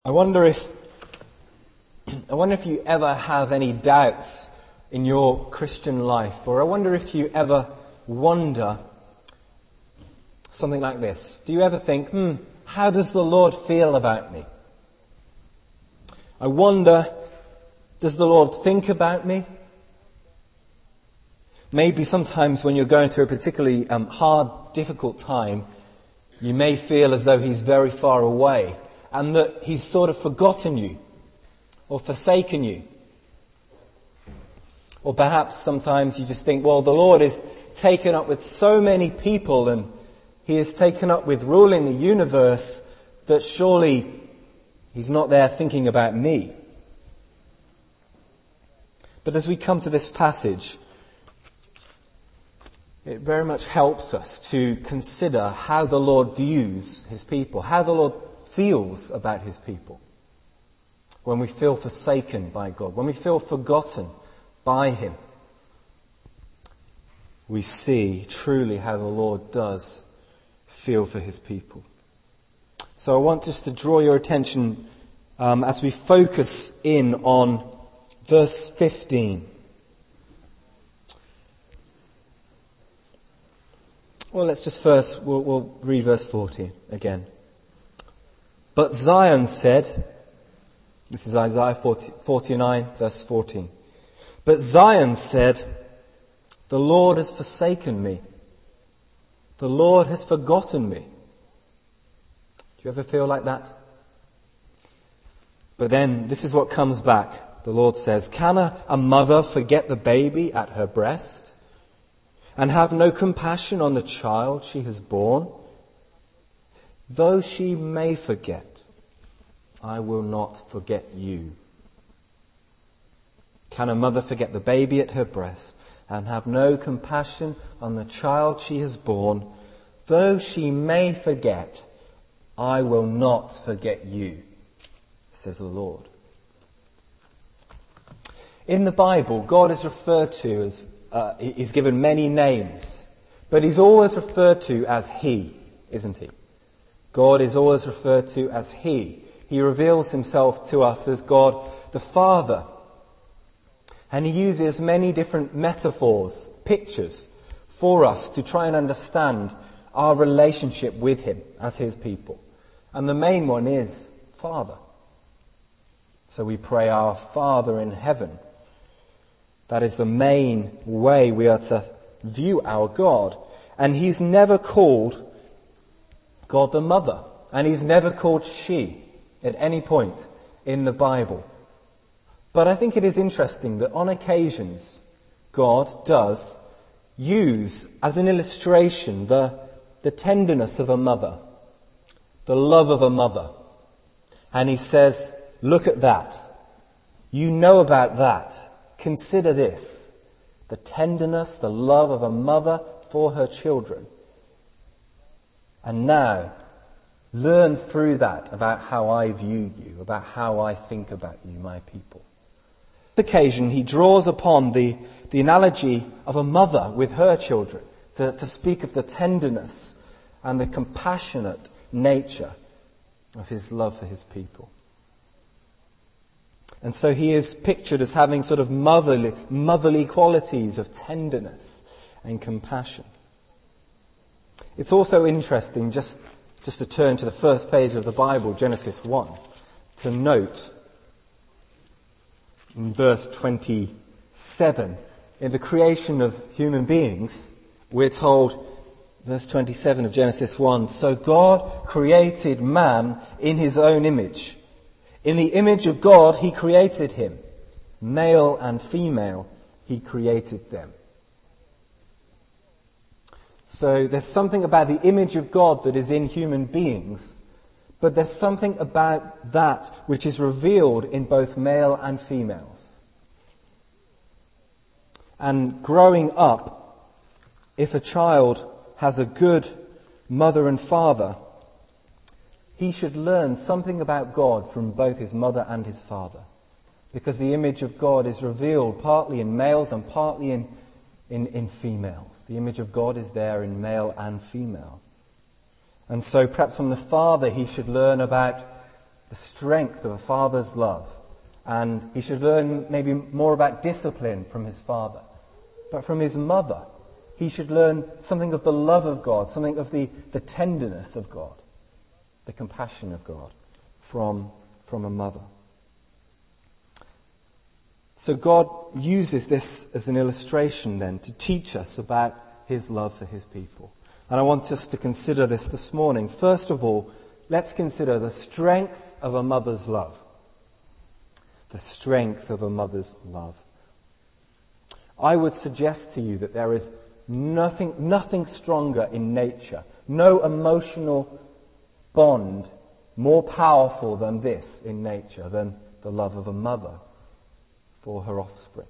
I wonder if you ever have any doubts in your Christian life, or I wonder if you ever wonder something like this. Do you ever think, how does the Lord feel about me? I wonder, does the Lord think about me? Maybe sometimes when you're going through a particularly hard, difficult time, you may feel as though He's very far away and that He's sort of forgotten you or forsaken you. Or perhaps sometimes you just think, well, the Lord is taken up with so many people and He is taken up with ruling the universe that surely He's not there thinking about me. But as we come to this passage, it very much helps us to consider how the Lord views His people, how the Lord feels about His people. When we feel forsaken by God, when we feel forgotten by Him, we see truly how the Lord does feel for His people. So I want just to draw your attention as we focus in on verse 15. Well, let's just first, we'll read verse 14 again. But Zion said, this is Isaiah 49, verse 14. But Zion said, the Lord has forsaken me. The Lord has forgotten me. Do you ever feel like that? But then this is what comes back. The Lord says, can a mother forget the baby at her breast and have no compassion on the child she has borne? Though she may forget, I will not forget you. Can a mother forget the baby at her breast and have no compassion on the child she has borne? Though she may forget, I will not forget you, says the Lord. In the Bible, God is referred to as, He's given many names, but He's always referred to as He, isn't He? God is always referred to as He. He reveals Himself to us as God the Father. And He uses many different metaphors, pictures, for us to try and understand our relationship with Him as His people. And the main one is Father. So we pray, our Father in heaven. That is the main way we are to view our God. And He's never called God the Mother. And He's never called she at any point in the Bible. But I think it is interesting that on occasions God does use as an illustration the tenderness of a mother, the love of a mother. And He says, look at that. You know about that. Consider this. The tenderness, the love of a mother for her children. And now, learn through that about how I view you, about how I think about you, my people. On this occasion, He draws upon the analogy of a mother with her children to speak of the tenderness and the compassionate nature of His love for His people. And so He is pictured as having sort of motherly qualities of tenderness and compassion. It's also interesting, just to turn to the first page of the Bible, Genesis 1, to note in verse 27, in the creation of human beings, we're told, verse 27 of Genesis 1, so God created man in His own image. In the image of God He created him. Male and female He created them. So there's something about the image of God that is in human beings, but there's something about that which is revealed in both male and females. And growing up, if a child has a good mother and father, he should learn something about God from both his mother and his father. Because the image of God is revealed partly in males and partly in females. The image of God is there in male and female. And so perhaps from the father he should learn about the strength of a father's love. And he should learn maybe more about discipline from his father. But from his mother, he should learn something of the love of God, something of the tenderness of God, the compassion of God from a mother. So God uses this as an illustration then to teach us about his love for his people. And I want us to consider this morning. First of all, let's consider the strength of a mother's love. The strength of a mother's love. I would suggest to you that there is nothing stronger in nature, no emotional bond more powerful than this in nature, than the love of a mother for her offspring.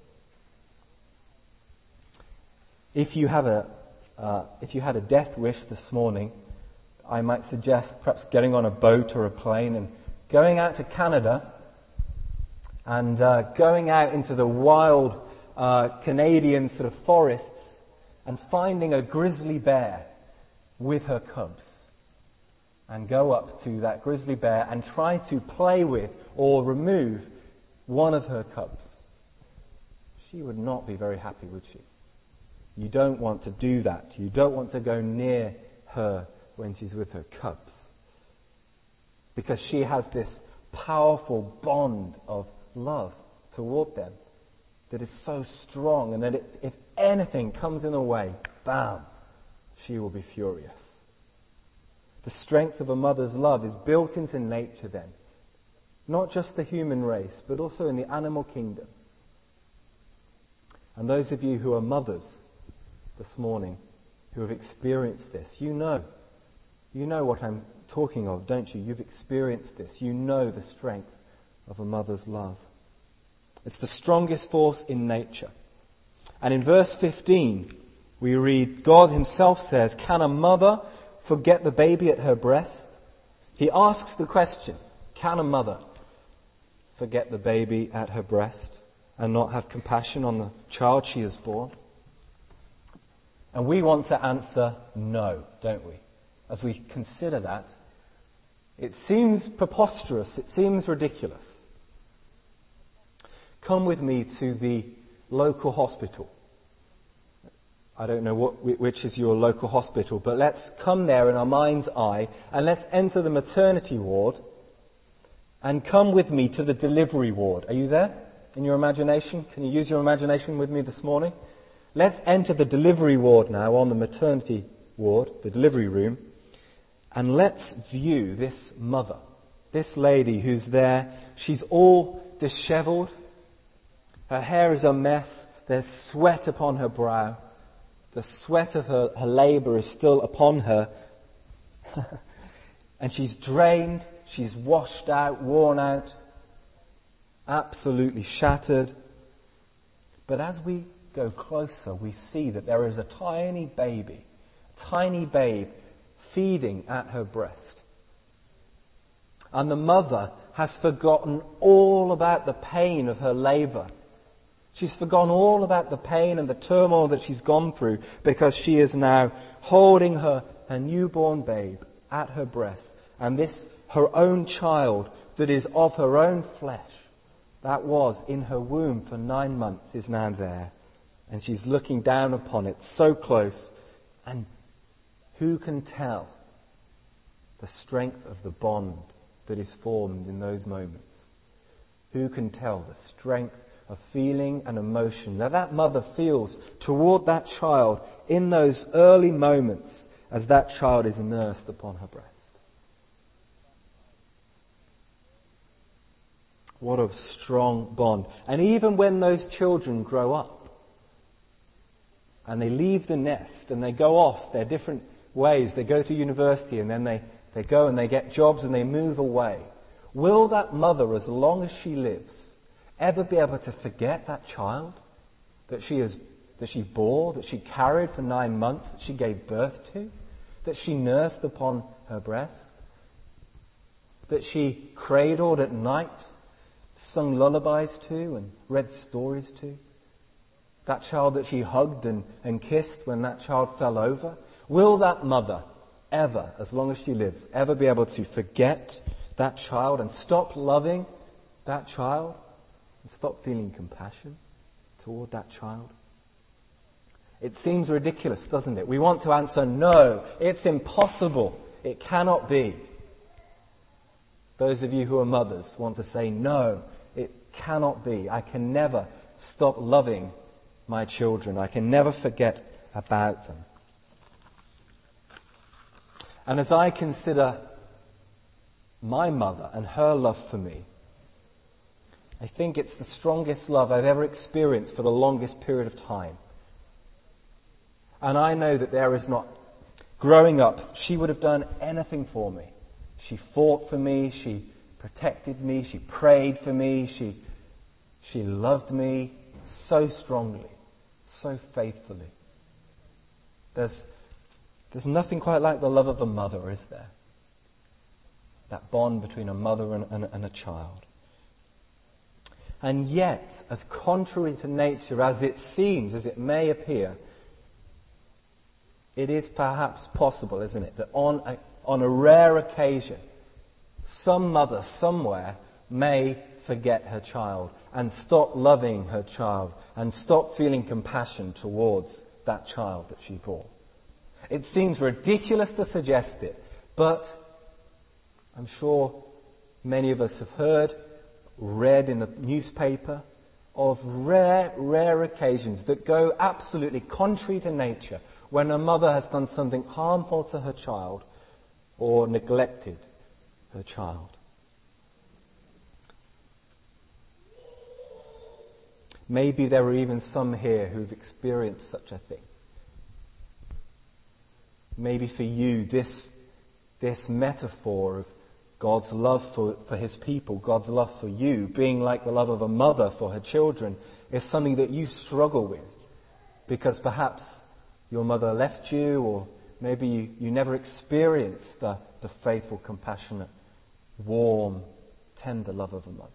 If you had a death wish this morning, I might suggest perhaps getting on a boat or a plane and going out to Canada and going out into the wild Canadian sort of forests and finding a grizzly bear with her cubs, and go up to that grizzly bear and try to play with or remove one of her cubs. She would not be very happy, would she? You don't want to do that. You don't want to go near her when she's with her cubs, because she has this powerful bond of love toward them that is so strong, and that if anything comes in the way, bam, she will be furious. The strength of a mother's love is built into nature then, not just the human race, but also in the animal kingdom. And those of you who are mothers this morning, who have experienced this, you know what I'm talking of, don't you? You've experienced this. You know the strength of a mother's love. It's the strongest force in nature. And in verse 15, we read, God himself says, can a mother forget the baby at her breast? He asks the question, can a mother forget the baby at her breast and not have compassion on the child she has born? And we want to answer no, don't we? As we consider that, it seems preposterous, it seems ridiculous. Come with me to the local hospital. I don't know which is your local hospital, but let's come there in our mind's eye and let's enter the maternity ward and come with me to the delivery ward. Are you there in your imagination? Can you use your imagination with me this morning? Let's enter the delivery ward now, on the maternity ward, the delivery room, and let's view this mother, this lady who's there. She's all disheveled. Her hair is a mess. There's sweat upon her brow. The sweat of her labour is still upon her. And she's drained, she's washed out, worn out, absolutely shattered. But as we go closer, we see that there is a tiny babe feeding at her breast. And the mother has forgotten all about the pain of her labour. She's forgotten all about the pain and the turmoil that she's gone through, because she is now holding her newborn babe at her breast. And this, her own child that is of her own flesh, that was in her womb for 9 months, is now there. And she's looking down upon it so close. And who can tell the strength of the bond that is formed in those moments? Who can tell the strength of feeling and emotion that mother feels toward that child in those early moments as that child is nursed upon her breast? What a strong bond. And even when those children grow up and they leave the nest and they go off their different ways, they go to university and then they go and they get jobs and they move away, will that mother, as long as she lives, ever be able to forget that child that she bore, that she carried for 9 months, that she gave birth to, that she nursed upon her breast, that she cradled at night, sung lullabies to and read stories to? That child that she hugged and kissed when that child fell over? Will that mother ever, as long as she lives, ever be able to forget that child and stop loving that child and stop feeling compassion toward that child? It seems ridiculous, doesn't it? We want to answer, no, it's impossible. It cannot be. Those of you who are mothers want to say, no, it cannot be. I can never stop loving my children. I can never forget about them. And as I consider my mother and her love for me, I think it's the strongest love I've ever experienced for the longest period of time. And I know that there is not, growing up, she would have done anything for me. She fought for me, she protected me, she prayed for me, she loved me so strongly, so faithfully. There's nothing quite like the love of a mother, is there? That bond between a mother and a child. And yet, as contrary to nature as it seems, as it may appear, it is perhaps possible, isn't it, that on a rare occasion, some mother somewhere may forget her child and stop loving her child and stop feeling compassion towards that child that she bore. It seems ridiculous to suggest it, but I'm sure many of us have heard, read in the newspaper of rare occasions that go absolutely contrary to nature when a mother has done something harmful to her child or neglected her child. Maybe there are even some here who've experienced such a thing. Maybe for you, this metaphor of God's love for his people, God's love for you, being like the love of a mother for her children, is something that you struggle with. Because perhaps your mother left you, or maybe you never experienced the faithful, compassionate, warm, tender love of a mother.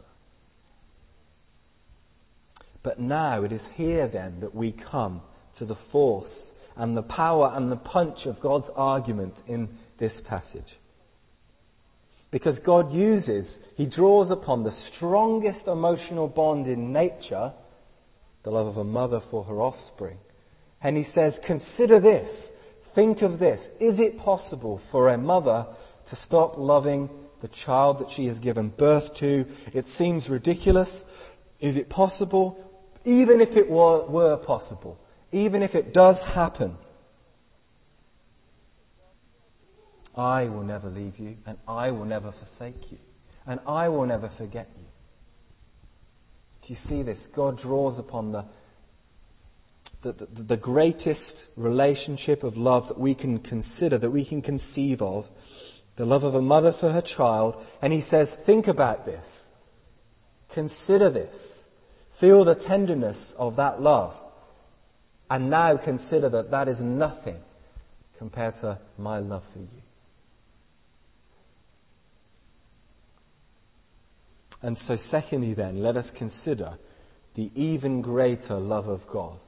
But now it is here then that we come to the force and the power and the punch of God's argument in this passage. Because God he draws upon the strongest emotional bond in nature, the love of a mother for her offspring. And he says, consider this, think of this. Is it possible for a mother to stop loving the child that she has given birth to? It seems ridiculous. Is it possible? Even if it were possible, even if it does happen, I will never leave you, and I will never forsake you, and I will never forget you. Do you see this? God draws upon the greatest relationship of love that we can consider, that we can conceive of, the love of a mother for her child, and he says, think about this. Consider this. Feel the tenderness of that love. And now consider that that is nothing compared to my love for you. And so secondly then, let us consider the even greater love of God.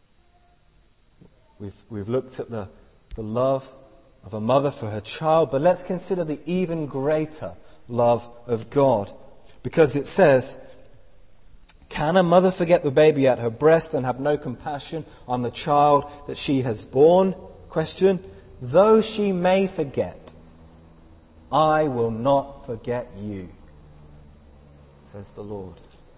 We've looked at the love of a mother for her child, but let's consider the even greater love of God. Because it says, can a mother forget the baby at her breast and have no compassion on the child that she has borne? Question. Though she may forget, I will not forget you, says the Lord.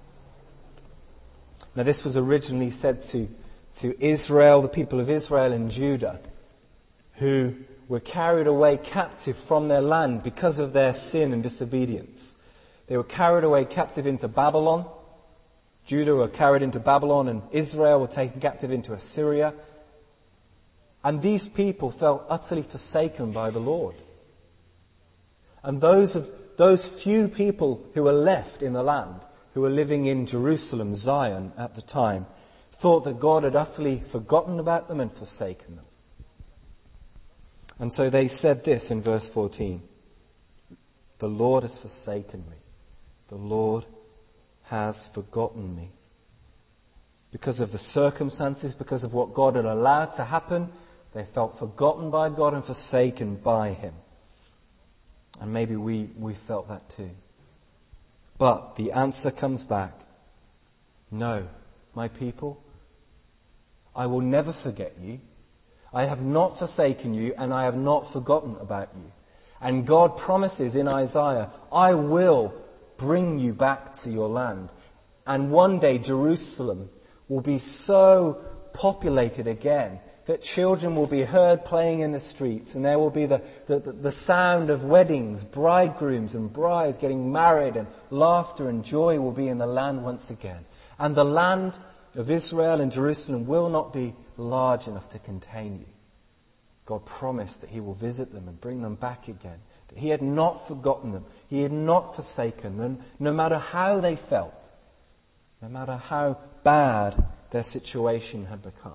Now this was originally said to Israel, the people of Israel and Judah, who were carried away captive from their land because of their sin and disobedience. They were carried away captive into Babylon. Judah were carried into Babylon, and Israel were taken captive into Assyria. And these people felt utterly forsaken by the Lord. And those few people who were left in the land, who were living in Jerusalem, Zion at the time, thought that God had utterly forgotten about them and forsaken them. And so they said this in verse 14. The Lord has forsaken me. The Lord has forgotten me. Because of the circumstances, because of what God had allowed to happen, they felt forgotten by God and forsaken by him. And maybe we felt that too. But the answer comes back. No, my people, I will never forget you. I have not forsaken you, and I have not forgotten about you. And God promises in Isaiah, I will bring you back to your land. And one day Jerusalem will be so populated again that children will be heard playing in the streets, and there will be the sound of weddings, bridegrooms and brides getting married, and laughter and joy will be in the land once again. And the land of Israel and Jerusalem will not be large enough to contain you. God promised that he will visit them and bring them back again. That he had not forgotten them. He had not forsaken them, no matter how they felt. No matter how bad their situation had become.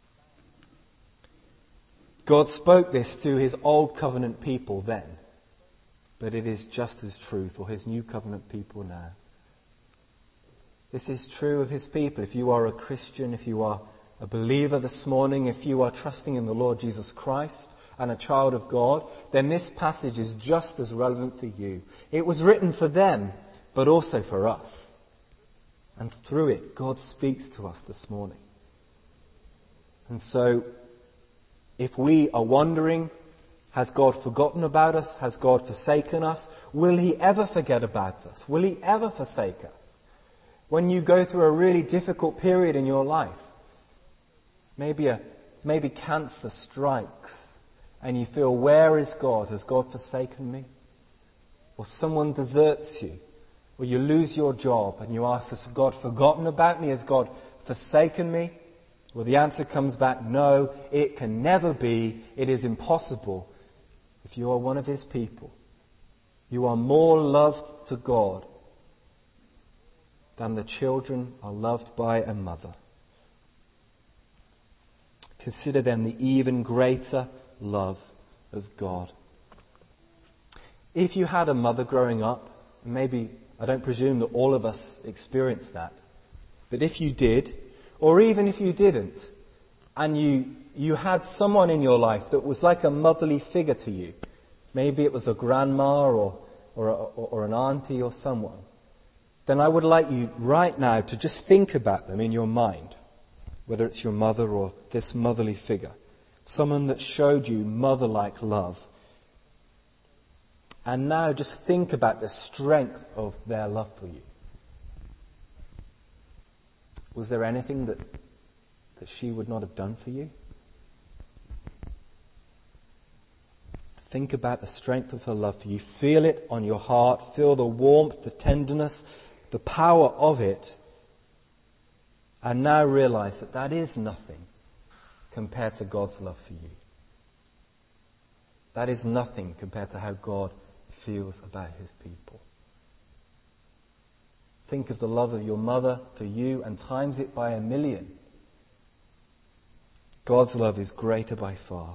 God spoke this to his old covenant people then. But it is just as true for his new covenant people now. This is true of his people. If you are a Christian, if you are a believer this morning, if you are trusting in the Lord Jesus Christ and a child of God, then this passage is just as relevant for you. It was written for them, but also for us. And through it, God speaks to us this morning. And so, if we are wondering, has God forgotten about us? Has God forsaken us? Will he ever forget about us? Will he ever forsake us? When you go through a really difficult period in your life, maybe cancer strikes and you feel, where is God? Has God forsaken me? Or someone deserts you, or you lose your job and you ask, has God forgotten about me? Has God forsaken me? Well, the answer comes back, no, it can never be. It is impossible. If you are one of his people, you are more loved to God than the children are loved by a mother. Consider then the even greater love of God. If you had a mother growing up, maybe, I don't presume that all of us experienced that, but if you did, or even if you didn't, and you had someone in your life that was like a motherly figure to you, maybe it was a grandma or an auntie or someone, then I would like you right now to just think about them in your mind, whether it's your mother or this motherly figure, someone that showed you mother-like love. And now just think about the strength of their love for you. Was there anything that she would not have done for you? Think about the strength of her love for you. Feel it on your heart. Feel the warmth, the tenderness, the power of it. And now realize that that is nothing compared to God's love for you. That is nothing compared to how God feels about his people. Think of the love of your mother for you and times it by 1,000,000. God's love is greater by far.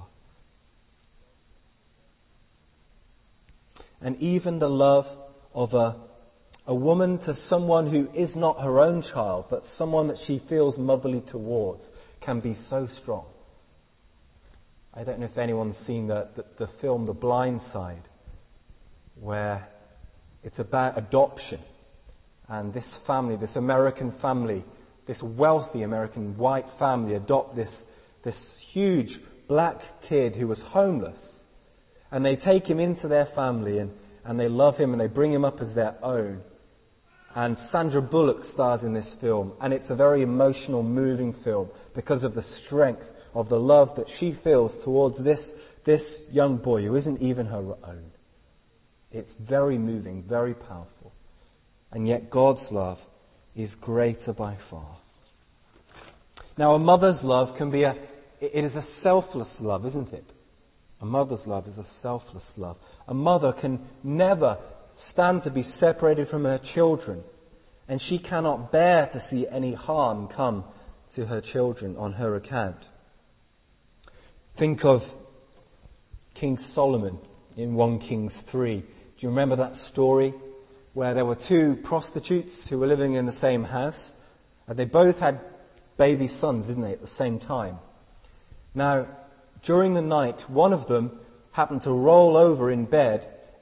And even the love of a woman to someone who is not her own child, but someone that she feels motherly towards, can be so strong. I don't know if anyone's seen the film The Blind Side, where it's about adoption. And this family, this American family, this wealthy American white family adopt this huge black kid who was homeless. And they take him into their family and they love him and they bring him up as their own. And Sandra Bullock stars in this film. And it's a very emotional, moving film because of the strength of the love that she feels towards this young boy who isn't even her own. It's very moving, very powerful. And yet God's love is greater by far. Now a mother's love it is a selfless love, isn't it? A mother's love is a selfless love. A mother can never stand to be separated from her children, and she cannot bear to see any harm come to her children on her account. Think of King Solomon in 1 Kings 3. Do you remember that story where there were two prostitutes who were living in the same house, and they both had baby sons, didn't they, at the same time? Now, during the night, one of them happened to roll over in bed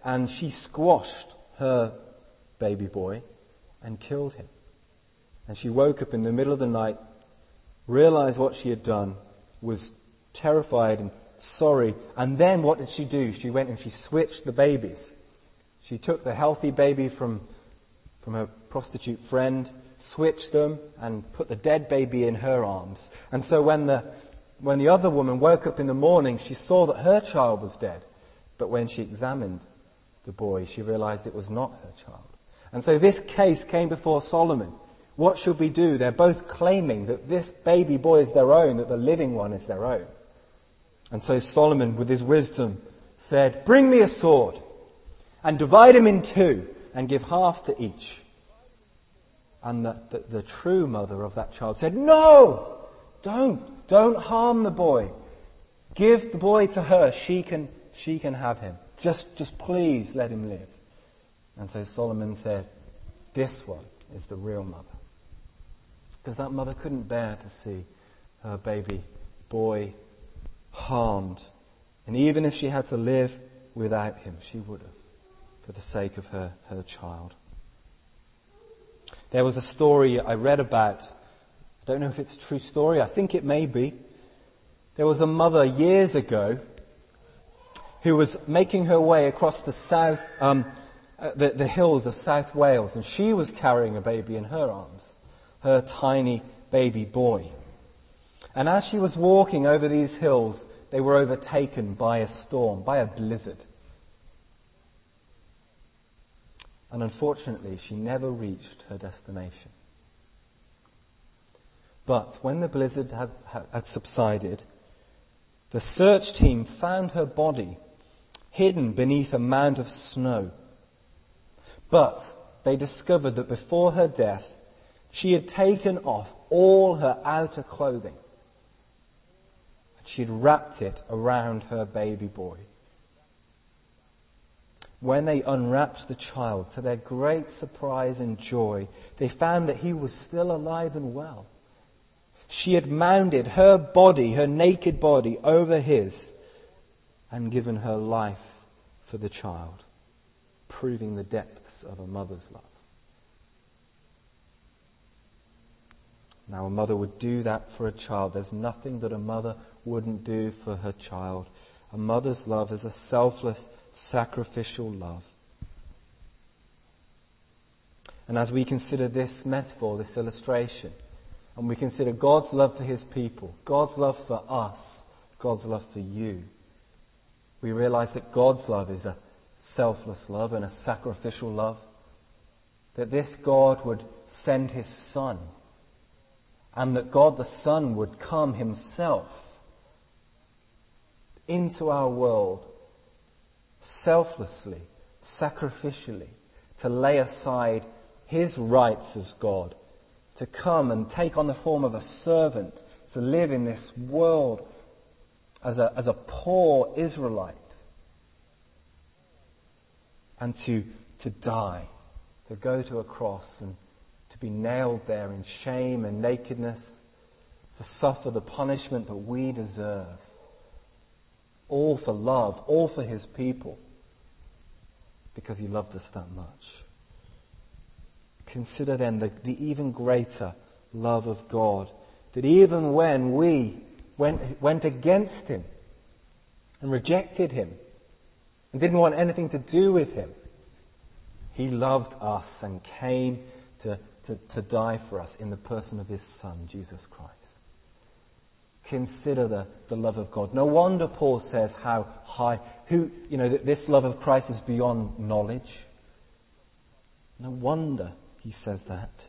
and she squashed her baby boy and killed him. And she woke up in the middle of the night, realized what she had done, was terrified and sorry. And then what did she do? She went and she switched the babies. She took the healthy baby from her prostitute friend, switched them, and put the dead baby in her arms. And so when the other woman woke up in the morning, she saw that her child was dead. But when she examined the boy, she realized it was not her child. And so this case came before Solomon. What should we do? They're both claiming that this baby boy is their own, that the living one is their own. And so Solomon, with his wisdom, said, "Bring me a sword and divide him in two and give half to each." And the true mother of that child said, "No, don't harm the boy. Give the boy to her. She can have him. Just please let him live." And so Solomon said, "This one is the real mother." Because that mother couldn't bear to see her baby boy harmed. And even if she had to live without him, she would have, for the sake of her child. There was a story I read about. I don't know if it's a true story. I think it may be. There was a mother years ago who was making her way across the hills of South Wales, and she was carrying a baby in her arms, her tiny baby boy. And as she was walking over these hills, they were overtaken by a storm, by a blizzard. And unfortunately, she never reached her destination. But when the blizzard had subsided, the search team found her body hidden beneath a mound of snow. But they discovered that before her death, she had taken off all her outer clothing. She had wrapped it around her baby boy. When they unwrapped the child, to their great surprise and joy, they found that he was still alive and well. She had mounted her body, her naked body, over his and given her life for the child, proving the depths of a mother's love. Now, a mother would do that for a child. There's nothing that a mother wouldn't do for her child. A mother's love is a selfless, sacrificial love. And as we consider this metaphor, this illustration, and we consider God's love for his people, God's love for us, God's love for you, we realize that God's love is a selfless love and a sacrificial love. That this God would send his Son, and that God the Son would come himself into our world selflessly, sacrificially, to lay aside his rights as God, to come and take on the form of a servant, to live in this world as a poor Israelite, and to die, to go to a cross and to be nailed there in shame and nakedness, to suffer the punishment that we deserve. All for love, all for his people, because he loved us that much. Consider then the even greater love of God, that even when we went against him and rejected him and didn't want anything to do with him, he loved us and came to die for us in the person of his Son, Jesus Christ. Consider the love of God. No wonder Paul says how high, that this love of Christ is beyond knowledge. No wonder he says that.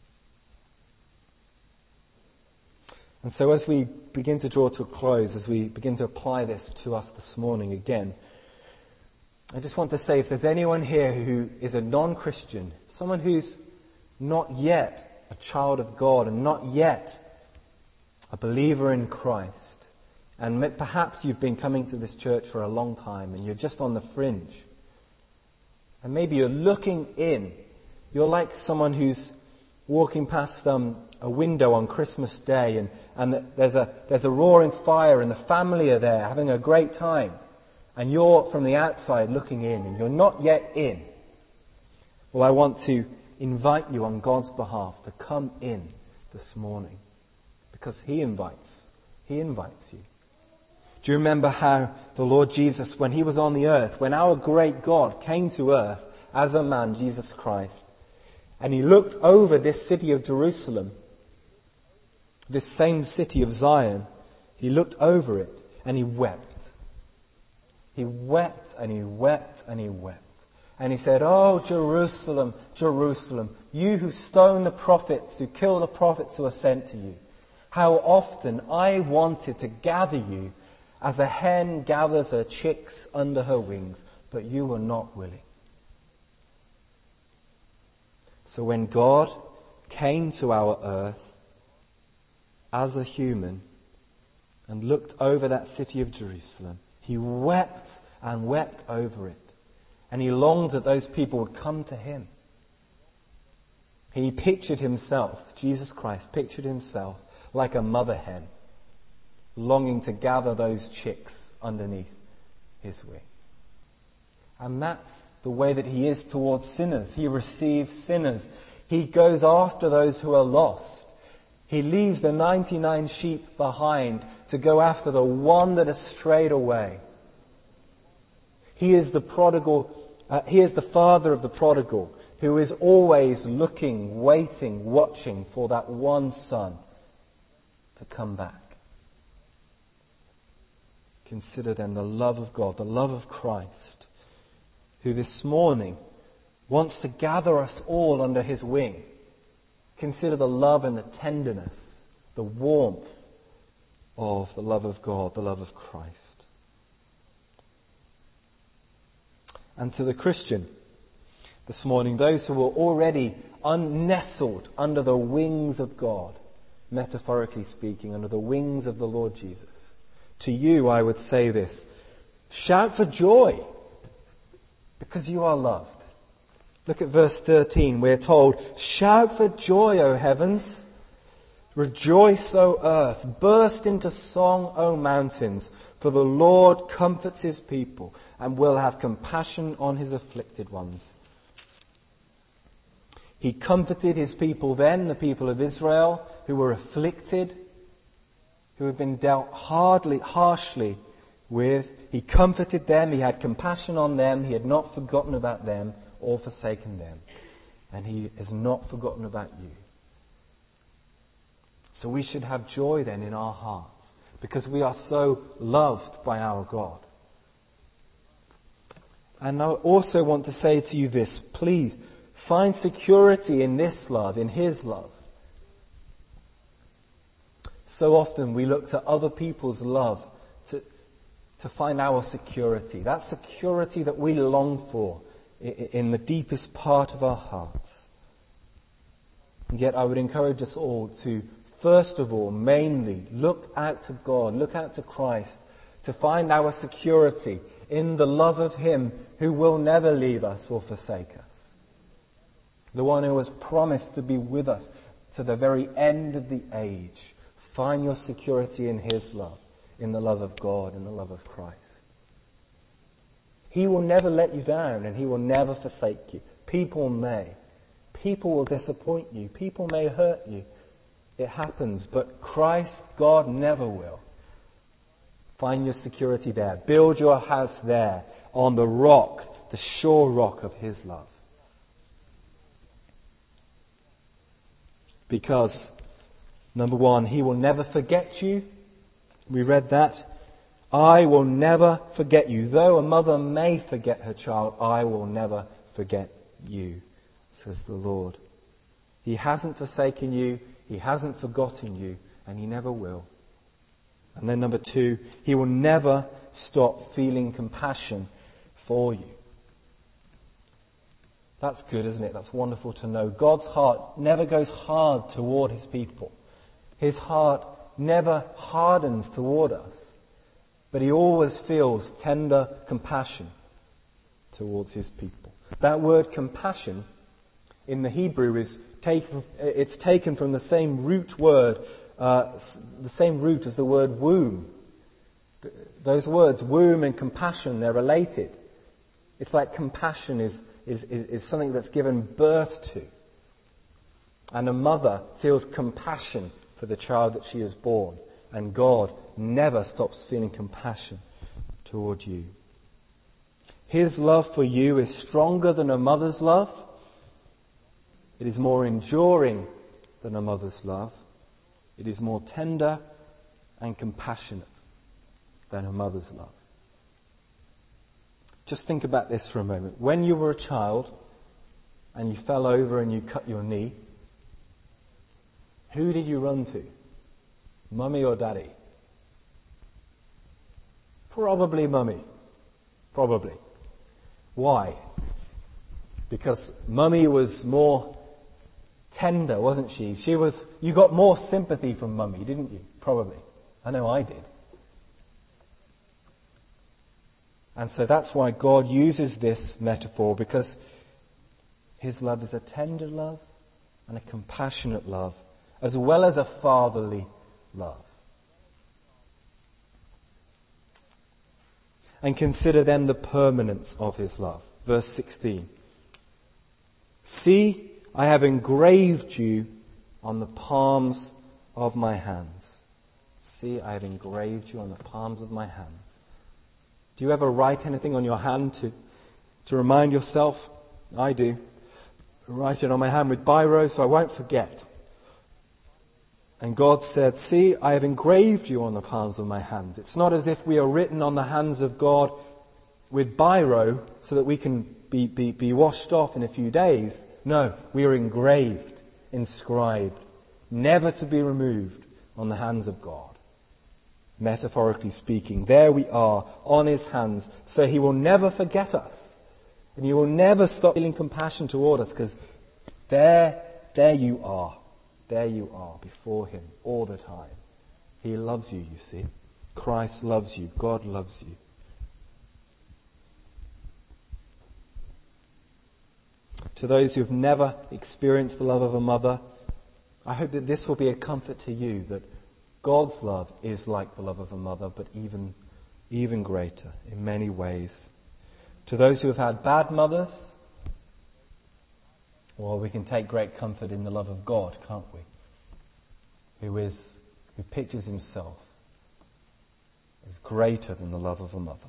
And so as we begin to draw to a close, as we begin to apply this to us this morning again, I just want to say, if there's anyone here who is a non-Christian, someone who's not yet a child of God and not yet a believer in Christ, and perhaps you've been coming to this church for a long time and you're just on the fringe, and maybe you're looking in, you're like someone who's walking past a window on Christmas Day and there's a roaring fire and the family are there having a great time, and you're from the outside looking in, and you're not yet in, well, I want to invite you on God's behalf to come in this morning, because He invites you. Do you remember how the Lord Jesus, when He was on the earth, when our great God came to earth as a man, Jesus Christ, and He looked over this city of Jerusalem, this same city of Zion, He looked over it and He wept. He wept and He wept and He wept. And He said, "Oh, Jerusalem, Jerusalem, you who stone the prophets, who kill the prophets who are sent to you. How often I wanted to gather you as a hen gathers her chicks under her wings, but you were not willing." So when God came to our earth as a human and looked over that city of Jerusalem, He wept and wept over it. And He longed that those people would come to Him. He pictured Himself, Jesus Christ pictured Himself like a mother hen, longing to gather those chicks underneath His wing. And that's the way that He is towards sinners. He receives sinners. He goes after those who are lost. He leaves the 99 sheep behind to go after the one that has strayed away. He is the prodigal. He is the father of the prodigal, who is always looking, waiting, watching for that one son to come back. Consider then the love of God, the love of Christ, who this morning wants to gather us all under His wing. Consider the love and the tenderness, the warmth of the love of God, the love of Christ. And to the Christian this morning, those who were already nestled under the wings of God, metaphorically speaking, under the wings of the Lord Jesus, to you I would say this: shout for joy, because you are loved. Look at verse 13. We're told, "Shout for joy, O heavens. Rejoice, O earth. Burst into song, O mountains. For the Lord comforts His people and will have compassion on His afflicted ones." He comforted His people then, the people of Israel, who were afflicted, who had been dealt harshly with. He comforted them. He had compassion on them. He had not forgotten about them or forsaken them. And He has not forgotten about you. So we should have joy then in our hearts, because we are so loved by our God. And I also want to say to you this: please find security in this love, in His love. So often we look to other people's love to find our security. That security that we long for in the deepest part of our hearts. And yet I would encourage us all to, first of all, mainly look out to God, look out to Christ, to find our security in the love of Him who will never leave us or forsake us. The one who has promised to be with us to the very end of the age. Find your security in His love, in the love of God, in the love of Christ. He will never let you down, and He will never forsake you. People may. People will disappoint you. People may hurt you. It happens, but Christ, God, never will. Find your security there. Build your house there, on the rock, the sure rock of His love. Because, number one, He will never forget you. We read that. I will never forget you. Though a mother may forget her child, I will never forget you, says the Lord. He hasn't forsaken you. He hasn't forgotten you, and He never will. And then number two, He will never stop feeling compassion for you. That's good, isn't it? That's wonderful to know. God's heart never goes hard toward His people. His heart never hardens toward us. But He always feels tender compassion towards His people. That word compassion in the Hebrew is taken from the same root word, the same root as the word womb. those words, womb and compassion, they're related. It's like compassion is something that's given birth to. And a mother feels compassion for the child that she has born. And God never stops feeling compassion toward you. His love for you is stronger than a mother's love. It is more enduring than a mother's love. It is more tender and compassionate than a mother's love. Just think about this for a moment. When you were a child and you fell over and you cut your knee, who did you run to? Mummy or Daddy? Probably Mummy. Probably. Why? Because Mummy was more tender, wasn't she? You got more sympathy from Mummy, didn't you? Probably. I know I did. And so that's why God uses this metaphor, because his love is a tender love and a compassionate love, as well as a fatherly love. And consider then the permanence of his love. Verse 16. See, I have engraved you on the palms of my hands. See, I have engraved you on the palms of my hands. Do you ever write anything on your hand to remind yourself? I do. I write it on my hand with biro so I won't forget. And God said, see, I have engraved you on the palms of my hands. It's not as if we are written on the hands of God with biro so that we can be washed off in a few days. No, we are engraved, inscribed, never to be removed on the hands of God. Metaphorically speaking, there we are on his hands, so he will never forget us. And he will never stop feeling compassion toward us, because there you are. There you are before him all the time. He loves you, you see. Christ loves you. God loves you. To those who have never experienced the love of a mother, I hope that this will be a comfort to you, that God's love is like the love of a mother, but even greater in many ways. To those who have had bad mothers, well, we can take great comfort in the love of God, can't we? Who pictures himself as greater than the love of a mother.